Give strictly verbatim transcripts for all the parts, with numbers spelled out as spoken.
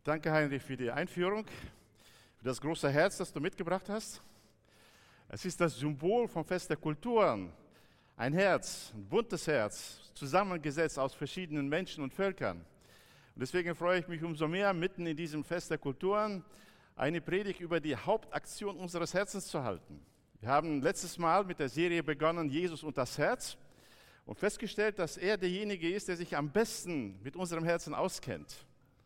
Danke, Heinrich, für die Einführung, für das große Herz, das du mitgebracht hast. Es ist das Symbol vom Fest der Kulturen. Ein Herz, ein buntes Herz, zusammengesetzt aus verschiedenen Menschen und Völkern. Und deswegen freue ich mich umso mehr, mitten in diesem Fest der Kulturen eine Predigt über die Hauptaktion unseres Herzens zu halten. Wir haben letztes Mal mit der Serie begonnen, Jesus und das Herz, und festgestellt, dass er derjenige ist, der sich am besten mit unserem Herzen auskennt.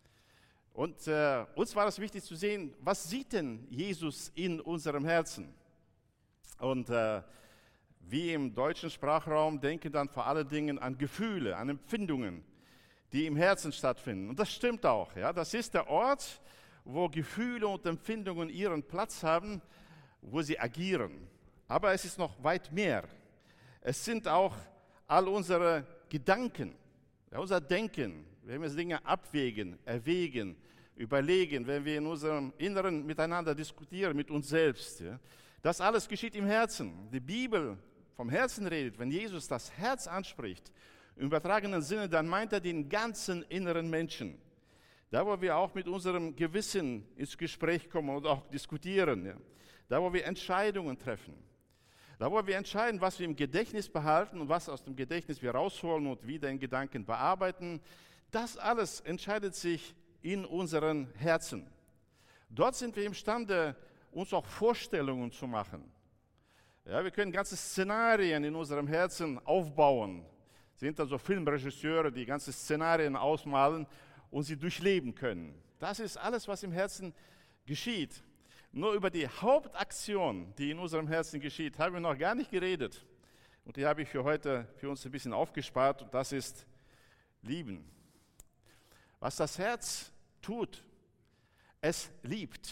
Und äh, uns war es wichtig zu sehen, was sieht denn Jesus in unserem Herzen? Und äh, wir im deutschen Sprachraum denken dann vor allen Dingen an Gefühle, an Empfindungen, die im Herzen stattfinden. Und das stimmt auch. Ja? Das ist der Ort, wo Gefühle und Empfindungen ihren Platz haben, wo sie agieren. Aber es ist noch weit mehr. Es sind auch all unsere Gedanken, ja, unser Denken, wenn wir Dinge abwägen, erwägen, überlegen, wenn wir in unserem Inneren miteinander diskutieren, mit uns selbst. Ja. Das alles geschieht im Herzen. Die Bibel vom Herzen redet. Wenn Jesus das Herz anspricht, im übertragenen Sinne, dann meint er den ganzen inneren Menschen. Da, wo wir auch mit unserem Gewissen ins Gespräch kommen und auch diskutieren. Ja. Da, wo wir Entscheidungen treffen. Da, wo wir entscheiden, was wir im Gedächtnis behalten und was aus dem Gedächtnis wir rausholen und wieder in Gedanken bearbeiten, das alles entscheidet sich in unseren Herzen. Dort sind wir imstande, uns auch Vorstellungen zu machen. Ja, wir können ganze Szenarien in unserem Herzen aufbauen. Sind also Filmregisseure, die ganze Szenarien ausmalen und sie durchleben können. Das ist alles, was im Herzen geschieht. Nur über die Hauptaktion, die in unserem Herzen geschieht, haben wir noch gar nicht geredet. Und die habe ich für heute für uns ein bisschen aufgespart, und das ist Lieben. Was das Herz tut, es liebt.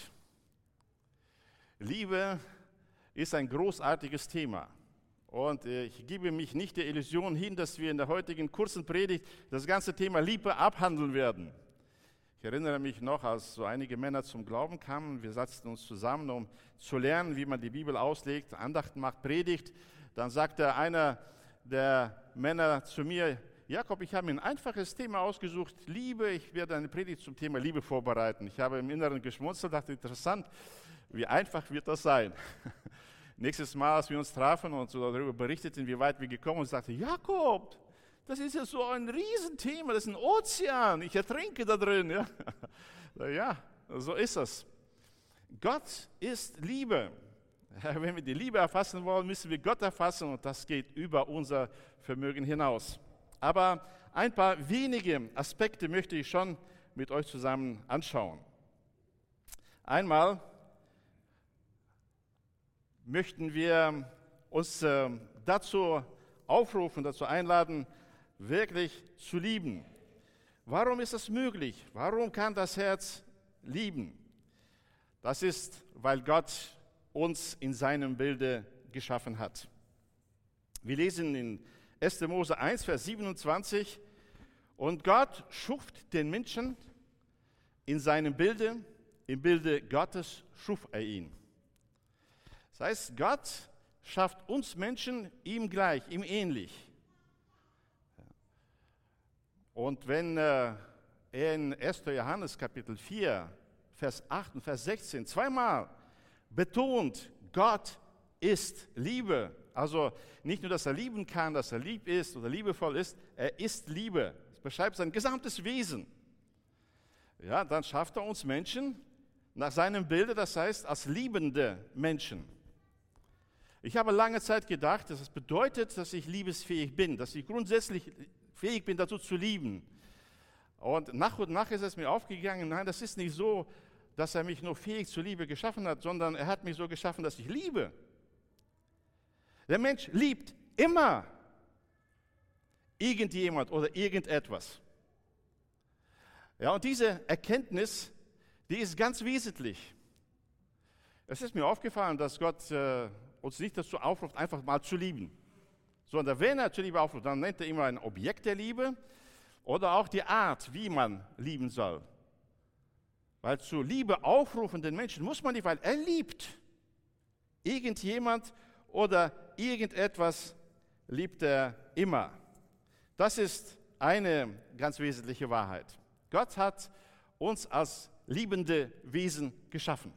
Liebe ist ein großartiges Thema. Und ich gebe mich nicht der Illusion hin, dass wir in der heutigen kurzen Predigt das ganze Thema Liebe abhandeln werden. Ich erinnere mich noch, als so einige Männer zum Glauben kamen, wir saßen uns zusammen, um zu lernen, wie man die Bibel auslegt, Andachten macht, predigt. Dann sagte einer der Männer zu mir: Jakob, ich habe mir ein einfaches Thema ausgesucht, Liebe. Ich werde eine Predigt zum Thema Liebe vorbereiten. Ich habe im Inneren geschmunzelt, dachte, interessant, wie einfach wird das sein? Nächstes Mal, als wir uns trafen und so darüber berichteten, wie weit wir gekommen sind, sagte Jakob, das ist ja so ein Riesenthema, das ist ein Ozean, ich ertrinke da drin. Ja, ja, so ist es. Gott ist Liebe. Wenn wir die Liebe erfassen wollen, müssen wir Gott erfassen, und das geht über unser Vermögen hinaus. Aber ein paar wenige Aspekte möchte ich schon mit euch zusammen anschauen. Einmal möchten wir uns dazu aufrufen, dazu einladen, wirklich zu lieben. Warum ist das möglich? Warum kann das Herz lieben? Das ist, weil Gott uns in seinem Bilde geschaffen hat. Wir lesen in erster Mose eins, Vers siebenundzwanzig, und Gott schuf den Menschen in seinem Bilde, im Bilde Gottes schuf er ihn. Das heißt, Gott schafft uns Menschen ihm gleich, ihm ähnlich. Und wenn äh, er in erster Johannes Kapitel vier, Vers acht und Vers sechzehn zweimal betont, Gott ist Liebe, also nicht nur, dass er lieben kann, dass er lieb ist oder liebevoll ist, er ist Liebe. Das beschreibt sein gesamtes Wesen. Ja, dann schafft er uns Menschen nach seinem Bilde, das heißt als liebende Menschen. Ich habe lange Zeit gedacht, dass es bedeutet, dass ich liebesfähig bin, dass ich grundsätzlich fähig bin, dazu zu lieben. Und nach und nach ist es mir aufgegangen, nein, das ist nicht so, dass er mich nur fähig zur Liebe geschaffen hat, sondern er hat mich so geschaffen, dass ich liebe. Der Mensch liebt immer irgendjemand oder irgendetwas. Ja, und diese Erkenntnis, die ist ganz wesentlich. Es ist mir aufgefallen, dass Gott äh, uns nicht dazu aufruft, einfach mal zu lieben. Sondern wenn er zur Liebe aufruft, dann nennt er immer ein Objekt der Liebe oder auch die Art, wie man lieben soll. Weil zur Liebe aufrufenden Menschen muss man nicht, weil er liebt. Irgendjemand oder irgendetwas liebt er immer. Das ist eine ganz wesentliche Wahrheit. Gott hat uns als liebende Wesen geschaffen.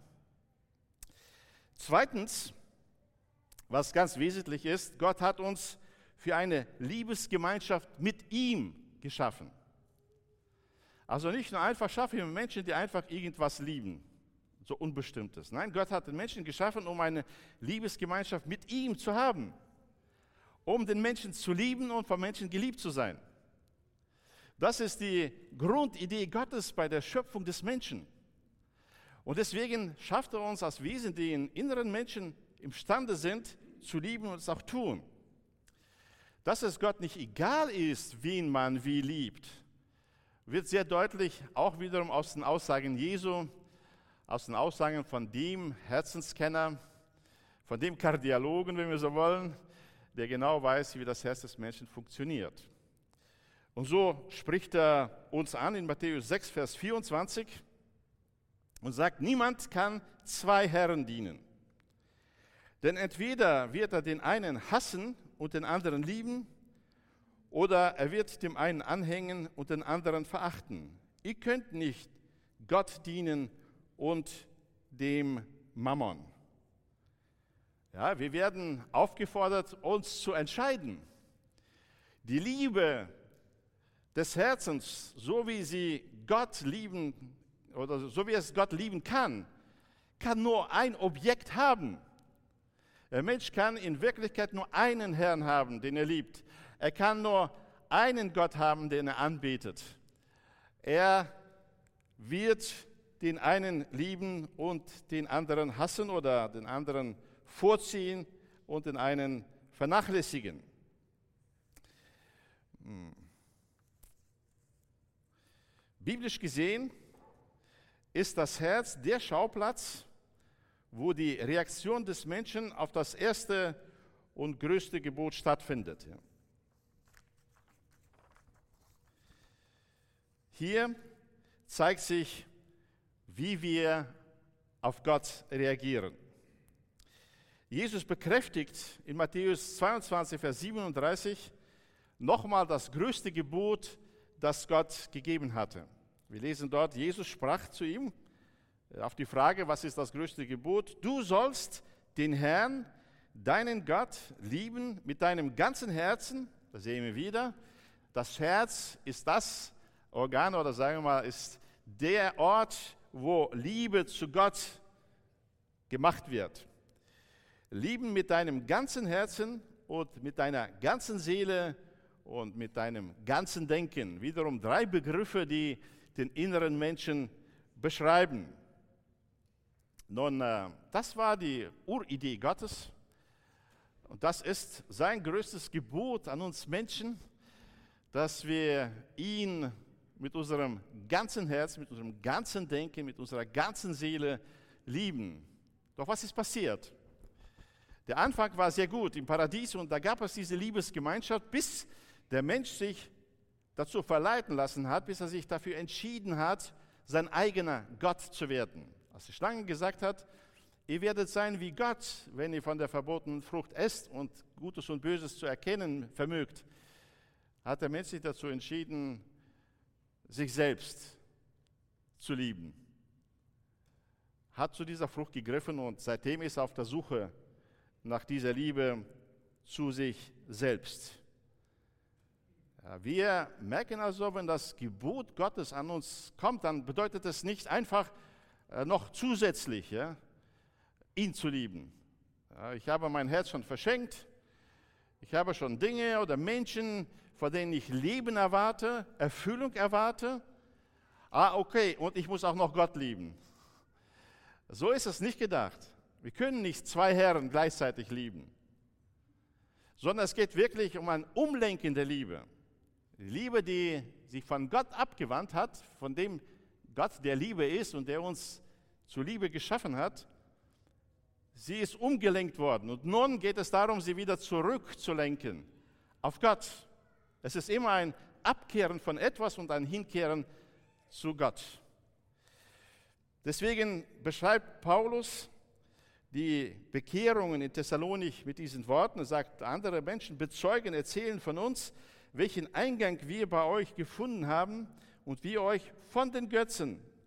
Zweitens, was ganz wesentlich ist, Gott hat uns für eine Liebesgemeinschaft mit ihm geschaffen. Also nicht nur einfach schaffen wir Menschen, die einfach irgendwas lieben, so Unbestimmtes. Nein, Gott hat den Menschen geschaffen, um eine Liebesgemeinschaft mit ihm zu haben, um den Menschen zu lieben und von Menschen geliebt zu sein. Das ist die Grundidee Gottes bei der Schöpfung des Menschen. Und deswegen schafft er uns als Wesen, die in inneren Menschen imstande sind, zu lieben und es auch tun. Dass es Gott nicht egal ist, wen man wie liebt, wird sehr deutlich auch wiederum aus den Aussagen Jesu, aus den Aussagen von dem Herzenskenner, von dem Kardiologen, wenn wir so wollen, der genau weiß, wie das Herz des Menschen funktioniert. Und so spricht er uns an in Matthäus sechs, Vers vierundzwanzig und sagt, niemand kann zwei Herren dienen. Denn entweder wird er den einen hassen und den anderen lieben, oder er wird dem einen anhängen und den anderen verachten. Ihr könnt nicht Gott dienen und dem Mammon. Ja, wir werden aufgefordert, uns zu entscheiden. Die Liebe des Herzens, so wie sie Gott lieben oder so wie es Gott lieben kann, kann nur ein Objekt haben. Der Mensch kann in Wirklichkeit nur einen Herrn haben, den er liebt. Er kann nur einen Gott haben, den er anbetet. Er wird den einen lieben und den anderen hassen oder den anderen vorziehen und den einen vernachlässigen. Hm. Biblisch gesehen ist das Herz der Schauplatz, wo die Reaktion des Menschen auf das erste und größte Gebot stattfindet. Hier zeigt sich, wie wir auf Gott reagieren. Jesus bekräftigt in Matthäus zweiundzwanzig, Vers siebenunddreißig nochmal das größte Gebot, das Gott gegeben hatte. Wir lesen dort, Jesus sprach zu ihm auf die Frage, was ist das größte Gebot? Du sollst den Herrn, deinen Gott, lieben mit deinem ganzen Herzen. Das sehen wir wieder. Das Herz ist das Organ oder sagen wir mal, ist der Ort, wo Liebe zu Gott gemacht wird. Lieben mit deinem ganzen Herzen und mit deiner ganzen Seele und mit deinem ganzen Denken. Wiederum drei Begriffe, die den inneren Menschen beschreiben. Nun, das war die Uridee Gottes und das ist sein größtes Gebot an uns Menschen, dass wir ihn mit unserem ganzen Herz, mit unserem ganzen Denken, mit unserer ganzen Seele lieben. Doch was ist passiert? Der Anfang war sehr gut im Paradies und da gab es diese Liebesgemeinschaft, bis der Mensch sich dazu verleiten lassen hat, bis er sich dafür entschieden hat, sein eigener Gott zu werden. Als die Schlange gesagt hat, ihr werdet sein wie Gott, wenn ihr von der verbotenen Frucht esst und Gutes und Böses zu erkennen vermögt, hat der Mensch sich dazu entschieden, sich selbst zu lieben. Hat zu dieser Frucht gegriffen und seitdem ist er auf der Suche nach dieser Liebe zu sich selbst. Ja, wir merken also, wenn das Gebot Gottes an uns kommt, dann bedeutet es nicht einfach äh, noch zusätzlich, ja, ihn zu lieben. Ja, ich habe mein Herz schon verschenkt, ich habe schon Dinge oder Menschen, von denen ich Leben erwarte, Erfüllung erwarte. Ah, okay, und ich muss auch noch Gott lieben. So ist es nicht gedacht. Wir können nicht zwei Herren gleichzeitig lieben, sondern es geht wirklich um ein Umlenken der Liebe. Die Liebe, die sich von Gott abgewandt hat, von dem Gott der Liebe ist und der uns zur Liebe geschaffen hat, sie ist umgelenkt worden. Und nun geht es darum, sie wieder zurückzulenken auf Gott. Es ist immer ein Abkehren von etwas und ein Hinkehren zu Gott. Deswegen beschreibt Paulus die Bekehrungen in Thessalonich mit diesen Worten. Er sagt, andere Menschen bezeugen, erzählen von uns, welchen Eingang wir bei euch gefunden haben und wie ihr euch von den Götzen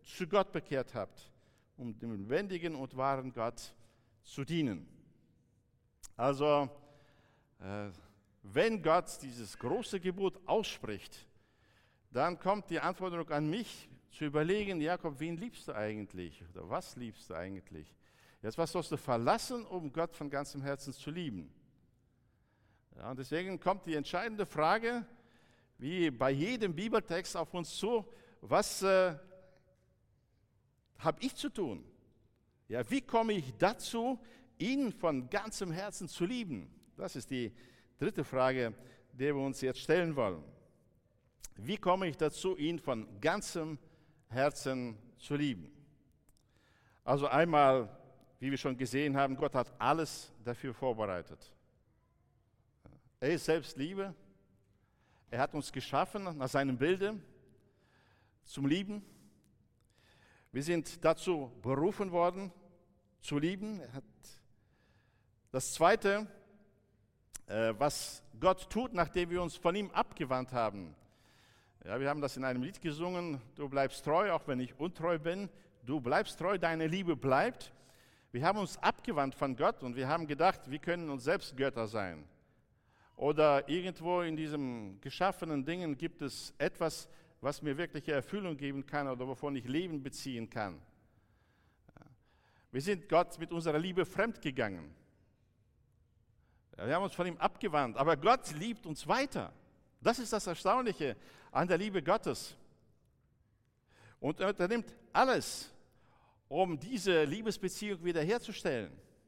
zu Gott bekehrt habt, um dem lebendigen und wahren Gott zu dienen. Also, äh, wenn Gott dieses große Gebot ausspricht, dann kommt die Anforderung an mich, zu überlegen, Jakob, wen liebst du eigentlich? Oder was liebst du eigentlich? Jetzt, was sollst du verlassen, um Gott von ganzem Herzen zu lieben? Ja, und deswegen kommt die entscheidende Frage, wie bei jedem Bibeltext auf uns zu, was äh, habe ich zu tun? Ja, wie komme ich dazu, ihn von ganzem Herzen zu lieben? Das ist die dritte Frage, die wir uns jetzt stellen wollen. Wie komme ich dazu, ihn von ganzem Herzen zu lieben? Also einmal, wie wir schon gesehen haben, Gott hat alles dafür vorbereitet. Er ist selbst Liebe. Er hat uns geschaffen nach seinem Bilde zum Lieben. Wir sind dazu berufen worden, zu lieben. Er hat das Zweite, äh, was Gott tut, nachdem wir uns von ihm abgewandt haben. Ja, wir haben das in einem Lied gesungen, du bleibst treu, auch wenn ich untreu bin. Du bleibst treu, deine Liebe bleibt. Wir haben uns abgewandt von Gott und wir haben gedacht, wir können uns selbst Götter sein. Oder irgendwo in diesen geschaffenen Dingen gibt es etwas, was mir wirkliche Erfüllung geben kann oder wovon ich Leben beziehen kann. Wir sind Gott mit unserer Liebe fremdgegangen. Wir haben uns von ihm abgewandt, aber Gott liebt uns weiter. Das ist das Erstaunliche an der Liebe Gottes. Und er unternimmt alles, um diese Liebesbeziehung wiederherzustellen.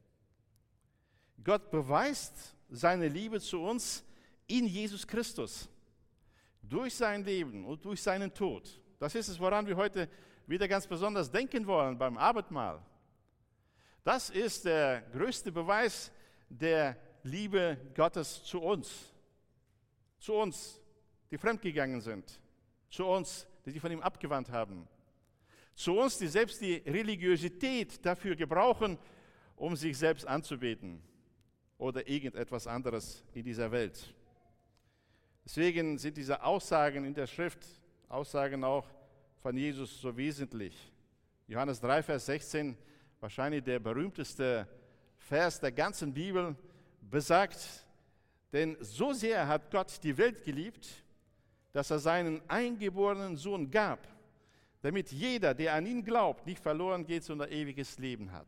Gott beweist seine Liebe zu uns in Jesus Christus, durch sein Leben und durch seinen Tod. Das ist es, woran wir heute wieder ganz besonders denken wollen beim Abendmahl. Das ist der größte Beweis der Liebe Gottes zu uns. Zu uns, die fremdgegangen sind. Zu uns, die sich von ihm abgewandt haben. Zu uns, die selbst die Religiosität dafür gebrauchen, um sich selbst anzubeten. Oder irgendetwas anderes in dieser Welt. Deswegen sind diese Aussagen in der Schrift, Aussagen auch von Jesus so wesentlich. Johannes drei, Vers sechzehn, wahrscheinlich der berühmteste Vers der ganzen Bibel, besagt, denn so sehr hat Gott die Welt geliebt, dass er seinen eingeborenen Sohn gab, damit jeder, der an ihn glaubt, nicht verloren geht, sondern ewiges Leben hat.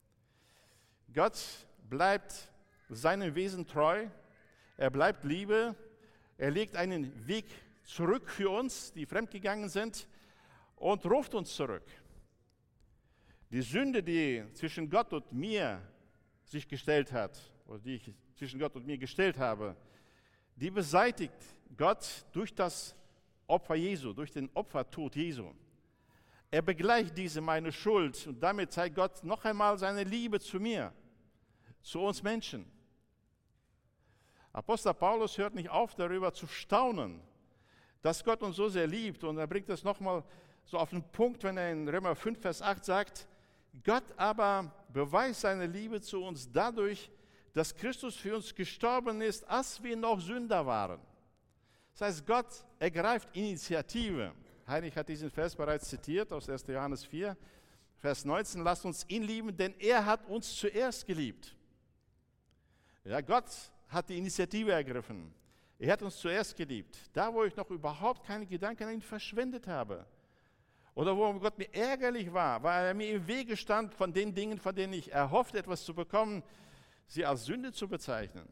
Gott bleibt seinem Wesen treu, er bleibt Liebe, er legt einen Weg zurück für uns, die fremdgegangen sind, und ruft uns zurück. Die Sünde, die zwischen Gott und mir sich gestellt hat, oder die ich zwischen Gott und mir gestellt habe, die beseitigt Gott durch das Opfer Jesu, durch den Opfertod Jesu. Er begleicht diese meine Schuld und damit zeigt Gott noch einmal seine Liebe zu mir, zu uns Menschen. Apostel Paulus hört nicht auf, darüber zu staunen, dass Gott uns so sehr liebt. Und er bringt das nochmal so auf den Punkt, wenn er in Römer fünf, Vers acht sagt, Gott aber beweist seine Liebe zu uns dadurch, dass Christus für uns gestorben ist, als wir noch Sünder waren. Das heißt, Gott ergreift Initiative. Heinrich hat diesen Vers bereits zitiert aus erster Johannes vier, Vers neunzehn. Lasst uns ihn lieben, denn er hat uns zuerst geliebt. Ja, Gott hat die Initiative ergriffen. Er hat uns zuerst geliebt. Da, wo ich noch überhaupt keine Gedanken an ihn verschwendet habe. Oder wo Gott mir ärgerlich war, weil er mir im Wege stand von den Dingen, von denen ich erhofft, etwas zu bekommen, sie als Sünde zu bezeichnen.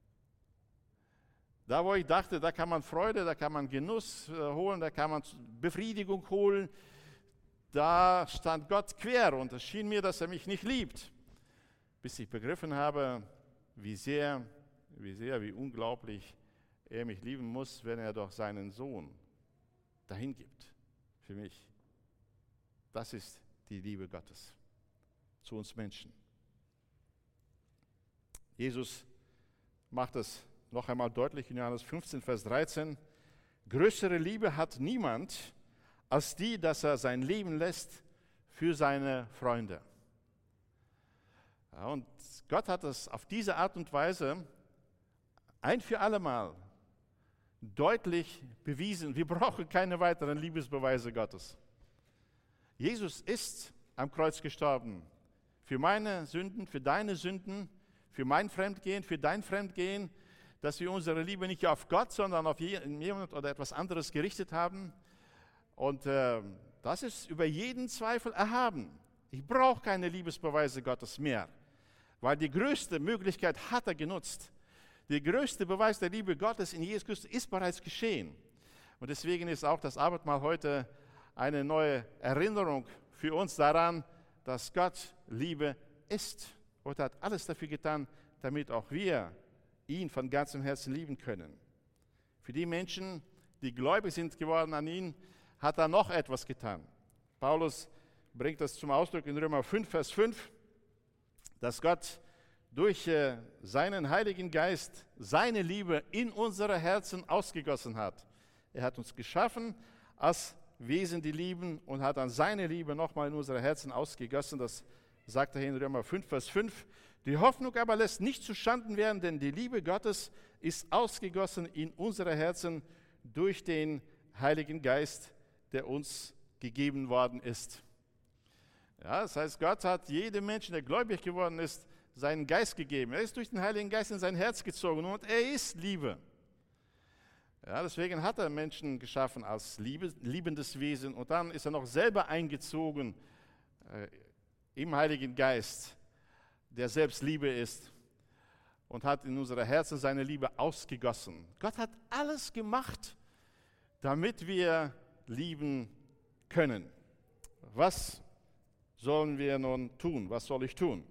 Da, wo ich dachte, da kann man Freude, da kann man Genuss holen, da kann man Befriedigung holen, da stand Gott quer und es schien mir, dass er mich nicht liebt. Bis ich begriffen habe, wie sehr, wie sehr, wie unglaublich er mich lieben muss, wenn er doch seinen Sohn dahin gibt für mich. Das ist die Liebe Gottes zu uns Menschen. Jesus macht es noch einmal deutlich in Johannes fünfzehn, Vers dreizehn. Größere Liebe hat niemand als die, dass er sein Leben lässt für seine Freunde. Ja, und Gott hat es auf diese Art und Weise ein für alle Mal deutlich bewiesen. Wir brauchen keine weiteren Liebesbeweise Gottes. Jesus ist am Kreuz gestorben. Für meine Sünden, für deine Sünden, für mein Fremdgehen, für dein Fremdgehen, dass wir unsere Liebe nicht auf Gott, sondern auf jemand oder etwas anderes gerichtet haben. Und äh, das ist über jeden Zweifel erhaben. Ich brauche keine Liebesbeweise Gottes mehr, weil die größte Möglichkeit hat er genutzt. Der größte Beweis der Liebe Gottes in Jesus Christus ist bereits geschehen. Und deswegen ist auch das Abendmahl heute eine neue Erinnerung für uns daran, dass Gott Liebe ist. Und er hat alles dafür getan, damit auch wir ihn von ganzem Herzen lieben können. Für die Menschen, die gläubig sind geworden an ihn, hat er noch etwas getan. Paulus bringt das zum Ausdruck in Römer fünf, Vers fünf, dass Gott durch äh, seinen Heiligen Geist seine Liebe in unsere Herzen ausgegossen hat. Er hat uns geschaffen als Wesen, die lieben, und hat dann seine Liebe nochmal in unsere Herzen ausgegossen. Das sagt er hier in Römer fünf, Vers fünf. Die Hoffnung aber lässt nicht zuschanden werden, denn die Liebe Gottes ist ausgegossen in unsere Herzen durch den Heiligen Geist, der uns gegeben worden ist. Ja, das heißt, Gott hat jedem Menschen, der gläubig geworden ist, seinen Geist gegeben. Er ist durch den Heiligen Geist in sein Herz gezogen und er ist Liebe. Ja, deswegen hat er Menschen geschaffen als Liebe, liebendes Wesen und dann ist er noch selber eingezogen äh, im Heiligen Geist, der selbst Liebe ist und hat in unsere Herzen seine Liebe ausgegossen. Gott hat alles gemacht, damit wir lieben können. Was sollen wir nun tun? Was soll ich tun?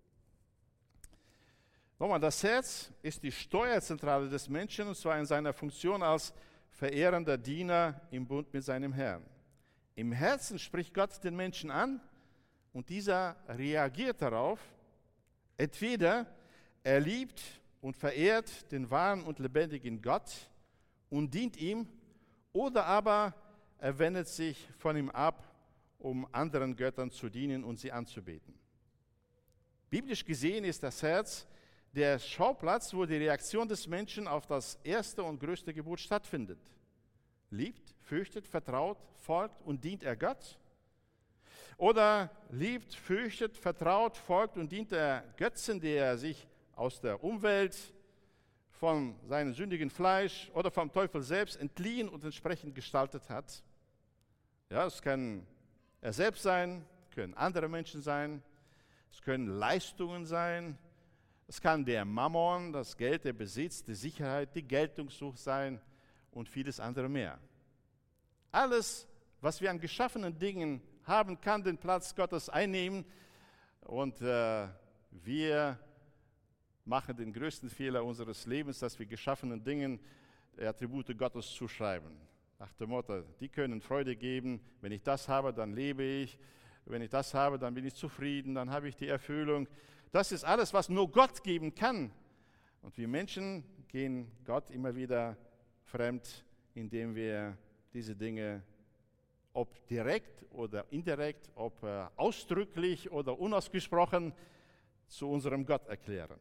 Nochmal, das Herz ist die Steuerzentrale des Menschen, und zwar in seiner Funktion als verehrender Diener im Bund mit seinem Herrn. Im Herzen spricht Gott den Menschen an und dieser reagiert darauf. Entweder er liebt und verehrt den wahren und lebendigen Gott und dient ihm, oder aber er wendet sich von ihm ab, um anderen Göttern zu dienen und sie anzubeten. Biblisch gesehen ist das Herz der Schauplatz, wo die Reaktion des Menschen auf das erste und größte Gebot stattfindet. Liebt, fürchtet, vertraut, folgt und dient er Gott? Oder liebt, fürchtet, vertraut, folgt und dient er Götzen, die er sich aus der Umwelt, von seinem sündigen Fleisch oder vom Teufel selbst entliehen und entsprechend gestaltet hat? Ja, es kann er selbst sein, können andere Menschen sein, es können Leistungen sein, es kann der Mammon, das Geld, der Besitz, die Sicherheit, die Geltungssucht sein und vieles andere mehr. Alles, was wir an geschaffenen Dingen haben, kann den Platz Gottes einnehmen und äh, wir machen den größten Fehler unseres Lebens, dass wir geschaffenen Dingen die Attribute Gottes zuschreiben. Nach dem Motto, die können Freude geben, wenn ich das habe, dann lebe ich, wenn ich das habe, dann bin ich zufrieden, dann habe ich die Erfüllung. Das ist alles, was nur Gott geben kann. Und wir Menschen gehen Gott immer wieder fremd, indem wir diese Dinge, ob direkt oder indirekt, ob äh, ausdrücklich oder unausgesprochen, zu unserem Gott erklären.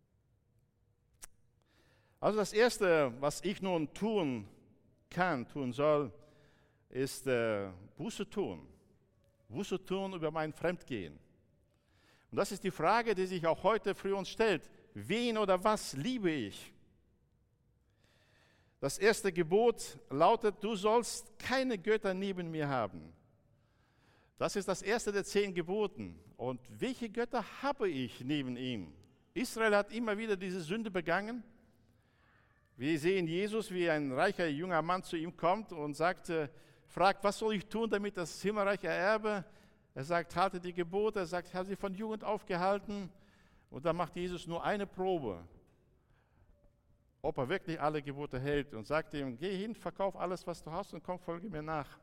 Also das Erste, was ich nun tun kann, tun soll, ist äh, Buße tun. Buße tun über mein Fremdgehen. Und das ist die Frage, die sich auch heute für uns stellt. Wen oder was liebe ich? Das erste Gebot lautet, du sollst keine Götter neben mir haben. Das ist das erste der zehn Geboten. Und welche Götter habe ich neben ihm? Israel hat immer wieder diese Sünde begangen. Wir sehen Jesus, wie ein reicher junger Mann zu ihm kommt und sagt, äh, fragt, was soll ich tun, damit das Himmelreich ererbe? Er sagt, halte die Gebote. Er sagt, ich habe sie von Jugend aufgehalten. Und dann macht Jesus nur eine Probe, ob er wirklich alle Gebote hält. Und sagt ihm, geh hin, verkauf alles, was du hast und komm, folge mir nach.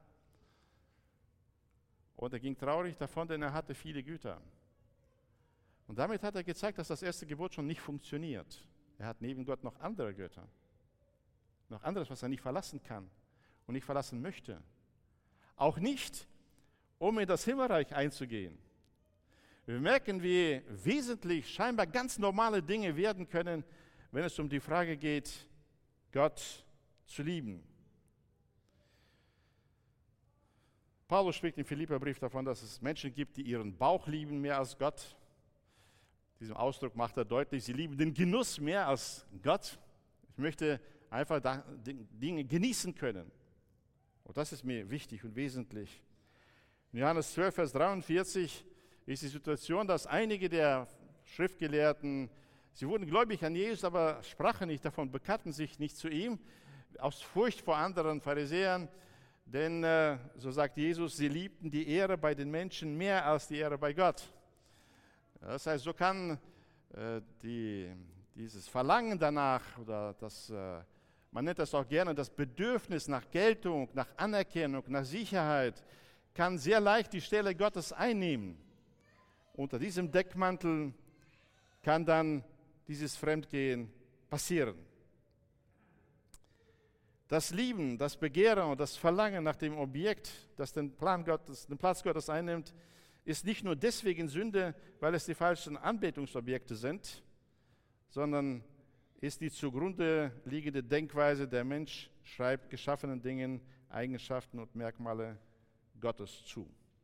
Und er ging traurig davon, denn er hatte viele Güter. Und damit hat er gezeigt, dass das erste Gebot schon nicht funktioniert. Er hat neben Gott noch andere Götter. Noch anderes, was er nicht verlassen kann und nicht verlassen möchte. Auch nicht, um in das Himmelreich einzugehen. Wir merken, wie wesentlich scheinbar ganz normale Dinge werden können, wenn es um die Frage geht, Gott zu lieben. Paulus spricht im Philipperbrief davon, dass es Menschen gibt, die ihren Bauch lieben mehr als Gott. Diesen Ausdruck macht er deutlich, sie lieben den Genuss mehr als Gott. Ich möchte einfach Dinge genießen können. Und das ist mir wichtig und wesentlich. In Johannes zwölf, Vers dreiundvierzig ist die Situation, dass einige der Schriftgelehrten, sie wurden gläubig an Jesus, aber sprachen nicht davon, bekannten sich nicht zu ihm, aus Furcht vor anderen Pharisäern. Denn, äh, so sagt Jesus, sie liebten die Ehre bei den Menschen mehr als die Ehre bei Gott. Das heißt, so kann äh, die, dieses Verlangen danach, oder das, äh, man nennt das auch gerne, das Bedürfnis nach Geltung, nach Anerkennung, nach Sicherheit, kann sehr leicht die Stelle Gottes einnehmen. Unter diesem Deckmantel kann dann dieses Fremdgehen passieren. Das Lieben, das Begehren und das Verlangen nach dem Objekt, das den, Plan Gottes, den Platz Gottes einnimmt, ist nicht nur deswegen Sünde, weil es die falschen Anbetungsobjekte sind, sondern ist die zugrunde liegende Denkweise, der Mensch schreibt geschaffenen Dingen Eigenschaften und Merkmale Gottes zu.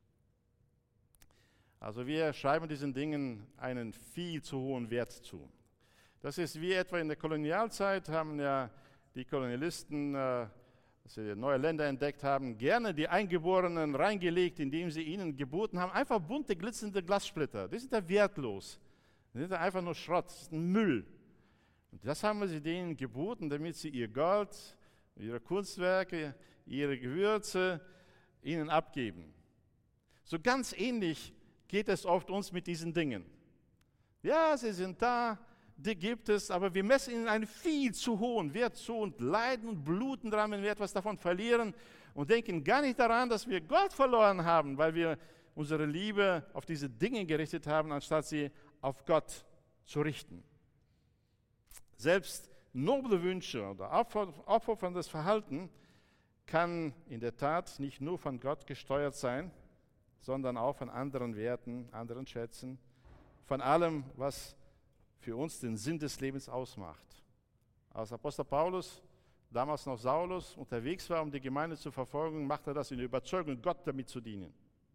Also wir schreiben diesen Dingen einen viel zu hohen Wert zu. Das ist wie etwa in der Kolonialzeit, haben ja die Kolonialisten, äh, als sie neue Länder entdeckt haben, gerne die Eingeborenen reingelegt, indem sie ihnen geboten haben, einfach bunte, glitzernde Glassplitter. Die sind ja wertlos. Die sind ja einfach nur Schrott, das ist ein Müll. Und das haben sie denen geboten, damit sie ihr Gold, ihre Kunstwerke, ihre Gewürze ihnen abgeben. So ganz ähnlich geht es oft uns mit diesen Dingen. Ja, sie sind da, die gibt es, aber wir messen ihnen einen viel zu hohen Wert zu und leiden und bluten daran, wenn wir etwas davon verlieren und denken gar nicht daran, dass wir Gott verloren haben, weil wir unsere Liebe auf diese Dinge gerichtet haben, anstatt sie auf Gott zu richten. Selbst noble Wünsche oder aufopferndes Verhalten kann in der Tat nicht nur von Gott gesteuert sein, sondern auch von anderen Werten, anderen Schätzen, von allem, was für uns den Sinn des Lebens ausmacht. Als Apostel Paulus, damals noch Saulus, unterwegs war, um die Gemeinde zu verfolgen, machte er das in der Überzeugung, Gott damit zu dienen.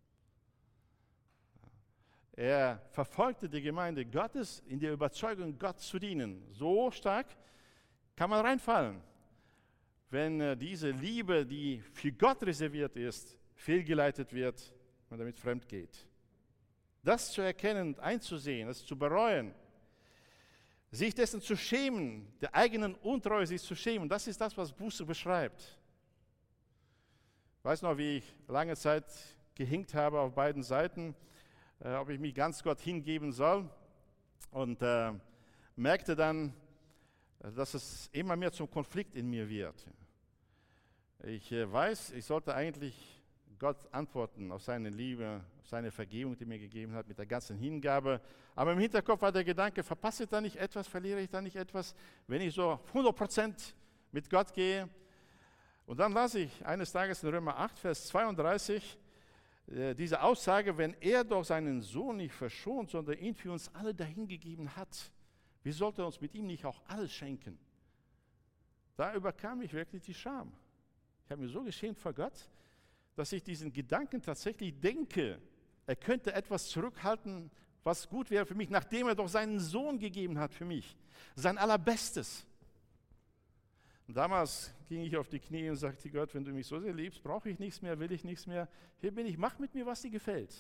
Er verfolgte die Gemeinde Gottes in der Überzeugung, Gott zu dienen. So stark kann man reinfallen, wenn äh, diese Liebe, die für Gott reserviert ist, fehlgeleitet wird, wenn man damit fremd geht. Das zu erkennen und einzusehen, das zu bereuen, sich dessen zu schämen, der eigenen Untreue sich zu schämen, das ist das, was Buße beschreibt. Ich weiß noch, wie ich lange Zeit gehinkt habe auf beiden Seiten, äh, ob ich mich ganz Gott hingeben soll, und äh, merkte dann, dass es immer mehr zum Konflikt in mir wird. Ich äh, weiß, ich sollte eigentlich Gott antworten auf seine Liebe, auf seine Vergebung, die er mir gegeben hat, mit der ganzen Hingabe. Aber im Hinterkopf war der Gedanke, verpasse ich da nicht etwas, verliere ich da nicht etwas, wenn ich so hundert Prozent mit Gott gehe. Und dann las ich eines Tages in Römer acht, Vers zweiunddreißig, äh, diese Aussage, wenn er doch seinen Sohn nicht verschont, sondern ihn für uns alle dahingegeben hat, wie sollte er uns mit ihm nicht auch alles schenken? Da überkam mich wirklich die Scham. Ich habe mich so geschämt vor Gott, dass ich diesen Gedanken tatsächlich denke, er könnte etwas zurückhalten, was gut wäre für mich, nachdem er doch seinen Sohn gegeben hat für mich, sein Allerbestes. Und damals ging ich auf die Knie und sagte, Gott, wenn du mich so sehr liebst, brauche ich nichts mehr, will ich nichts mehr, hier bin ich, mach mit mir, was dir gefällt.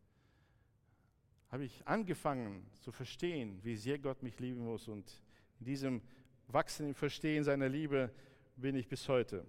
Habe ich angefangen zu verstehen, wie sehr Gott mich lieben muss, und in diesem wachsenden Verstehen seiner Liebe bin ich bis heute.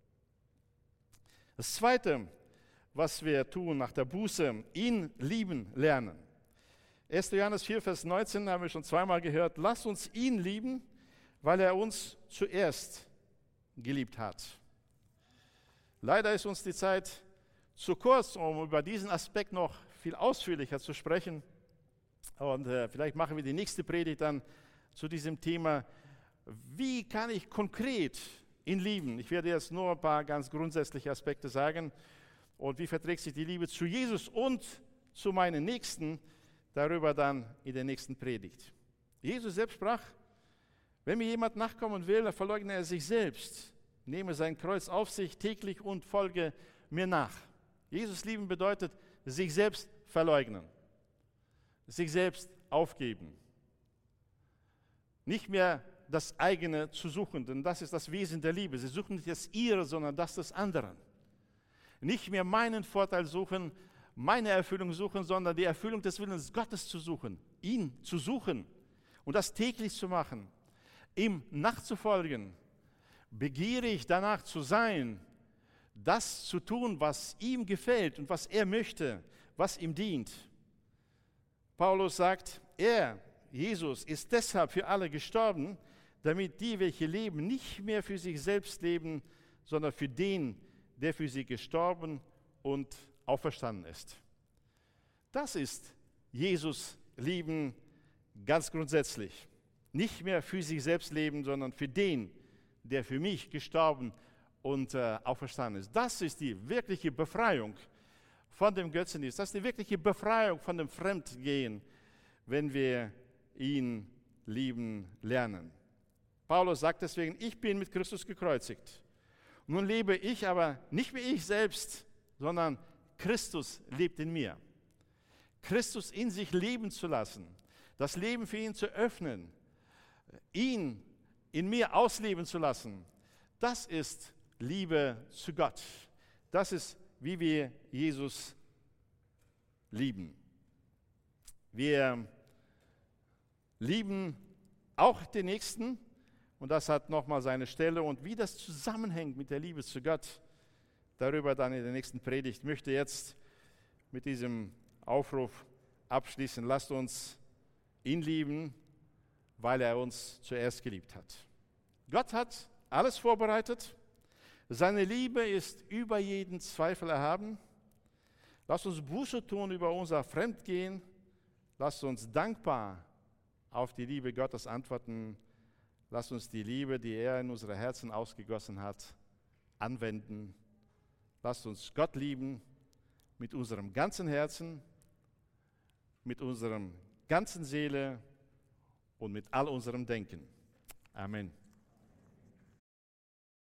Das Zweite, was wir tun nach der Buße, ihn lieben lernen. erster Johannes vier, Vers neunzehn haben wir schon zweimal gehört. Lasst uns ihn lieben, weil er uns zuerst geliebt hat. Leider ist uns die Zeit zu kurz, um über diesen Aspekt noch viel ausführlicher zu sprechen. Und äh, vielleicht machen wir die nächste Predigt dann zu diesem Thema. Wie kann ich konkret ihn lieben? Ich werde jetzt nur ein paar ganz grundsätzliche Aspekte sagen. Und wie verträgt sich die Liebe zu Jesus und zu meinen Nächsten? Darüber dann in der nächsten Predigt. Jesus selbst sprach, wenn mir jemand nachkommen will, dann verleugne er sich selbst, nehme sein Kreuz auf sich täglich und folge mir nach. Jesus lieben bedeutet, sich selbst verleugnen, sich selbst aufgeben. Nicht mehr das eigene zu suchen, denn das ist das Wesen der Liebe. Sie suchen nicht das ihre, sondern das des anderen. Nicht mehr meinen Vorteil suchen, meine Erfüllung suchen, sondern die Erfüllung des Willens Gottes zu suchen, ihn zu suchen und das täglich zu machen, ihm nachzufolgen, begierig danach zu sein, das zu tun, was ihm gefällt und was er möchte, was ihm dient. Paulus sagt, er, Jesus, ist deshalb für alle gestorben, damit die, welche leben, nicht mehr für sich selbst leben, sondern für den, der für sie gestorben und auferstanden ist. Das ist Jesus lieben ganz grundsätzlich. Nicht mehr für sich selbst leben, sondern für den, der für mich gestorben und äh, auferstanden ist. Das ist die wirkliche Befreiung von dem Götzendienst. Das ist die wirkliche Befreiung von dem Fremdgehen, wenn wir ihn lieben lernen. Paulus sagt deswegen, ich bin mit Christus gekreuzigt. Nun lebe ich aber nicht wie ich selbst, sondern Christus lebt in mir. Christus in sich leben zu lassen, das Leben für ihn zu öffnen, ihn in mir ausleben zu lassen, das ist Liebe zu Gott. Das ist, wie wir Jesus lieben. Wir lieben auch den Nächsten, und das hat nochmal seine Stelle. Und wie das zusammenhängt mit der Liebe zu Gott, darüber dann in der nächsten Predigt. Ich möchte jetzt mit diesem Aufruf abschließen. Lasst uns ihn lieben, weil er uns zuerst geliebt hat. Gott hat alles vorbereitet. Seine Liebe ist über jeden Zweifel erhaben. Lasst uns Buße tun über unser Fremdgehen. Lasst uns dankbar auf die Liebe Gottes antworten. Lasst uns die Liebe, die er in unsere Herzen ausgegossen hat, anwenden. Lasst uns Gott lieben mit unserem ganzen Herzen, mit unserem ganzen Seele und mit all unserem Denken. Amen.